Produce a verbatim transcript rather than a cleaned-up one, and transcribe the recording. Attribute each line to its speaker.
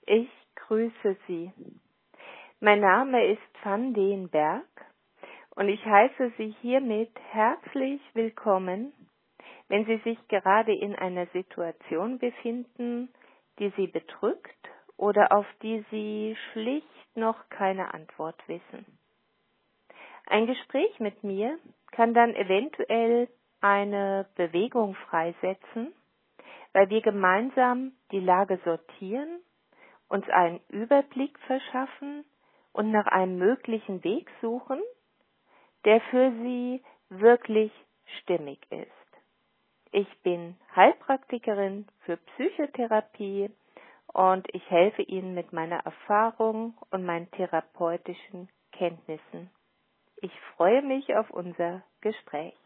Speaker 1: Ich grüße Sie. Mein Name ist van den Berg und ich heiße Sie hiermit herzlich willkommen, wenn Sie sich gerade in einer Situation befinden, die Sie bedrückt oder auf die Sie schlicht noch keine Antwort wissen. Ein Gespräch mit mir kann dann eventuell eine Bewegung freisetzen, weil wir gemeinsam die Lage sortieren, uns einen Überblick verschaffen und nach einem möglichen Weg suchen, der für Sie wirklich stimmig ist. Ich bin Heilpraktikerin für Psychotherapie und ich helfe Ihnen mit meiner Erfahrung und meinen therapeutischen Kenntnissen. Ich freue mich auf unser Gespräch.